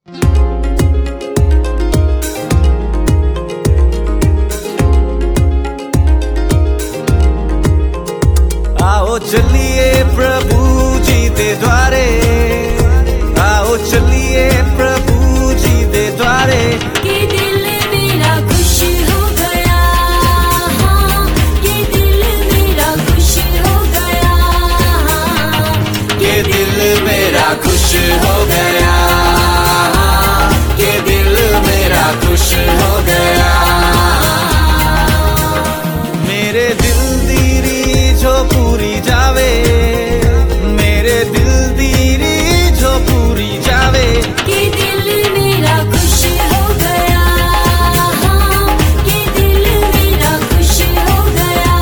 आओ चलिए प्रभु जी दे द्वारे, आओ चलिए प्रभु जी दे द्वारे। ये दिल मेरा खुश हो गया, हाँ, ये दिल मेरा खुश हो गया, ये दिल मेरा खुश हो गया, ये दिल मेरा खुश हो गया। मेरे दिल दी रीझ पूरी जावे, मेरे दिल दी रीझ पूरी जावे। ये दिल मेरा खुश हो गया, हाँ, ये दिल मेरा खुश हो गया,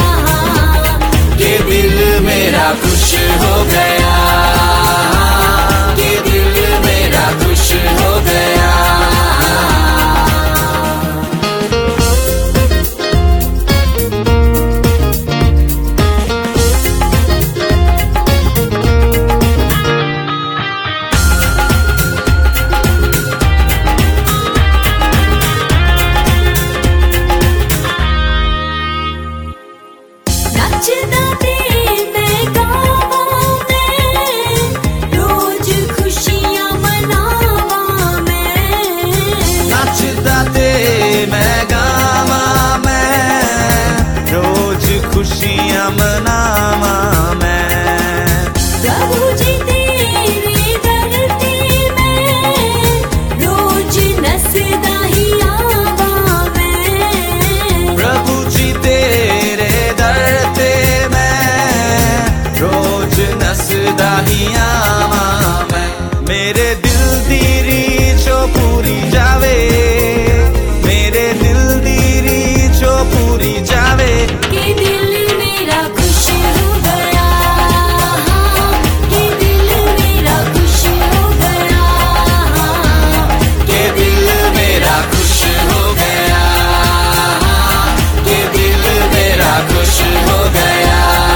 ये दिल मेरा खुश हो गया, ये दिल मेरा खुश हो गया। नचदा ते मैं गावां मैं, रोज खुशियां मनावां मैं। नचदा ते मैं गावां मैं, रोज खुशियां मनावां मैं। प्रभु जी तेरे दर ते मैं, रोज नसदा ही आवां मैं। प्रभु जी तेरे दर ते मैं, रोज नसदा ही आवां मैं। मेरे दिल दी रीझ पूरी जावे, मेरे दिल दी रीझ पूरी जावे। ये दिल मेरा खुश हो गया, हाँ, ये दिल मेरा खुश हो गया, ये दिल मेरा खुश हो गया, ये दिल मेरा खुश हो गया।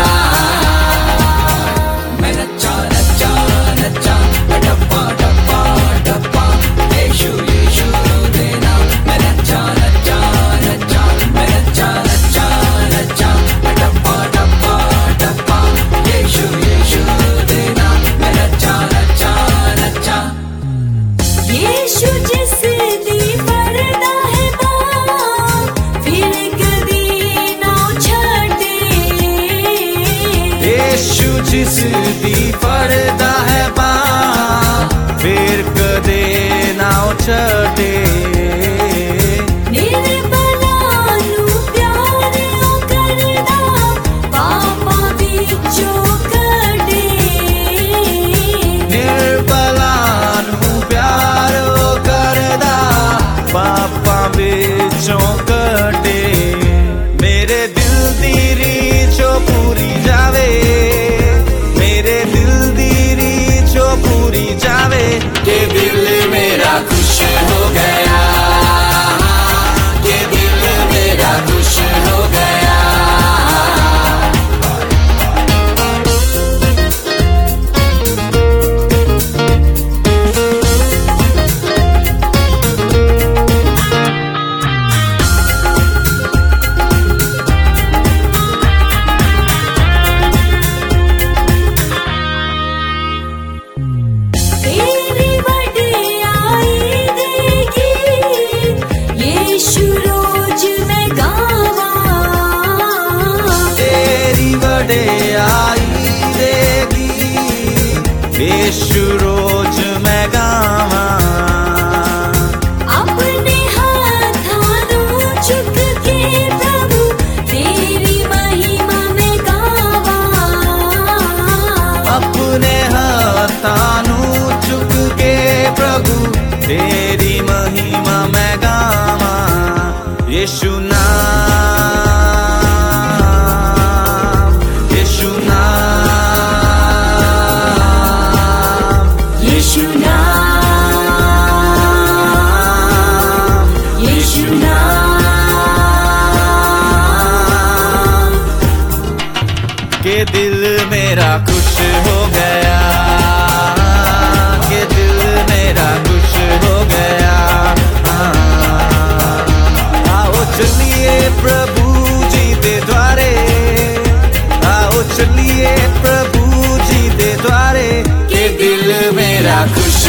मैं नच्चा नच्चा नच्चा, डप्पा डप्पा डप्पा, यीशु यीशु देना। मैं नच्चा नच्चा नच्चा, मैं नच्चा नच्चा नच्चा, डप्पा डप्पा डप्पा, यीशु यीशु देना। मैं नच्चा नच्चा नच्चा। यीशु जिस दी फरदा है बाँ, फिर कदी ना छड्डे। यीशु जिस दी फरदा है बाँ, फिर कदे ना छड्डे। निर्बलां नूं प्यार ओ करदा, पापां विचों कढे। निर्बलां नूं प्यार करदा, पापां विचों कढे। मेरे दिल दी रीझ पूरी जावे, मेरे दिल दी रीझ पूरी जावे। ये दिल मेरा खुश हो गया, ये दिल मेरा खुश हो गया। तेरी वडियाई देगी, यीशु रोज मैं गावां। तेरी वडियाई देगी, यीशु रोज मैं गावां। अपने हाथां नूं चुक के प्रभु, तेरी महिमा मैं गावां। अपने हाथां नूं चुक के प्रभु, तेरी महिमा मैं गावां। यीशु नाम, यीशु नाम, यीशु नाम, यीशु नाम। के दिल मेरा खुश हो गया, के दिल मेरा खुश खुश